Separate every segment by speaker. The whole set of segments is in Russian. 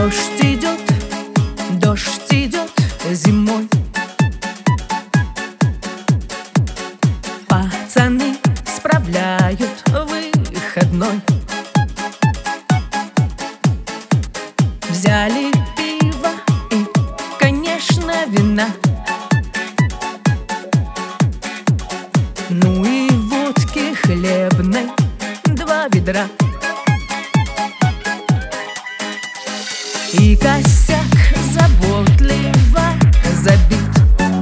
Speaker 1: Дождь идет зимой. Пацаны справляют выходной. Взяли пиво и, конечно, вина. Ну и водки хлебной 2 ведра. И косяк заботливо забит.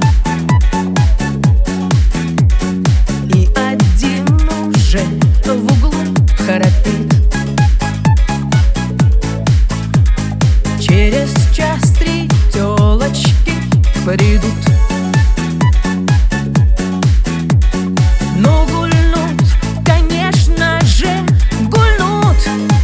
Speaker 1: И один уже в углу храпит. Через час 3 тёлочки придут. Ну гульнут, конечно же, гульнут.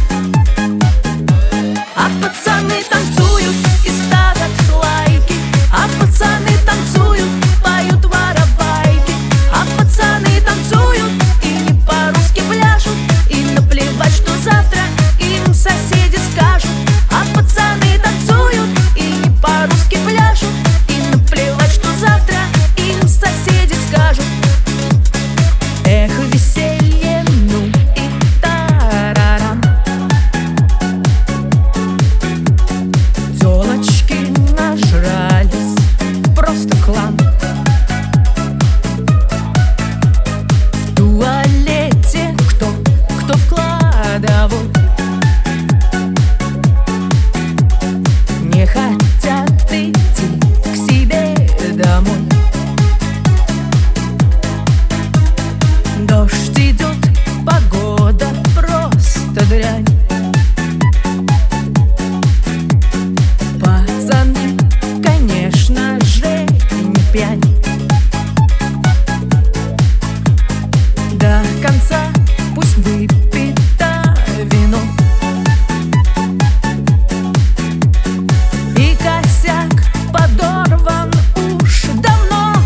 Speaker 1: А пацаны танцуют и ставят лайки. А пацаны танцуют, поют воровайки. А пацаны танцуют и не по-русски пляшут. И наплевать, что завтра им соседи скажут. А пацаны танцуют и не по-русски пляшут. И наплевать, что завтра им соседи скажут. Эх, веселье, ну и тарарам. Тёлочки нажрались, просто хлам. В туалете кто в кладовой. Не хотят идти к себе домой. Дождь идет, погода просто дрянь. Пацаны, конечно же, не пьянь. До конца пусть выпито вино. И косяк подорван уж давно.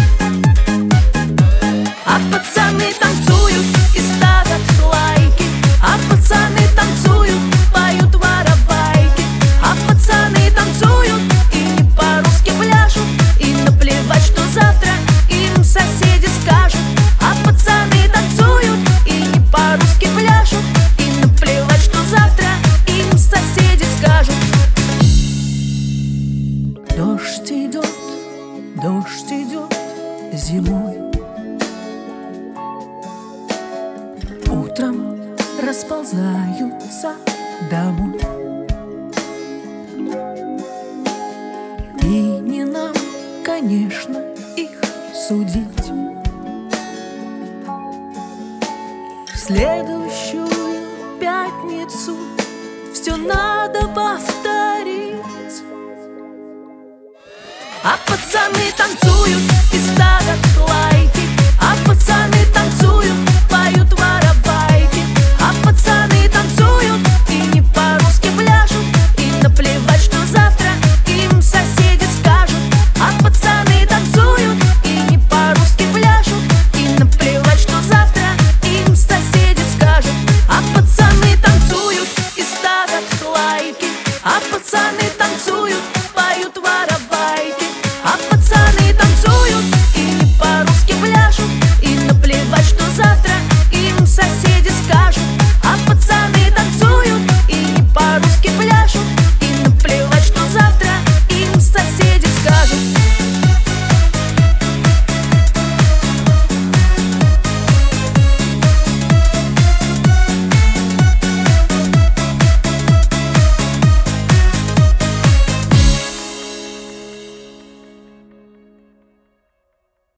Speaker 1: А пацаны танцуют и ставят лайки. А пацаны танцуют, поют воровайки. А пацаны танцуют и не по-русски пляшут. И наплевать, что завтра им соседи скажут. А пацаны танцуют и не по-русски пляшут. И наплевать, что завтра им соседи скажут. Дождь идет зимой. Утром расползаются домой. И не нам, конечно, их судить. В следующую пятницу все надо повторить. А пацаны танцуют и ставят лайки. А пацаны танцуют, поют воровайки. А пацаны танцуют и не по-русски пляшут. И наплевать, что завтра им соседи скажут. А пацаны танцуют и не по-русски пляшут. И наплевать, что завтра им соседи скажут. А пацаны танцуют и ставят лайки. А пацаны танцуют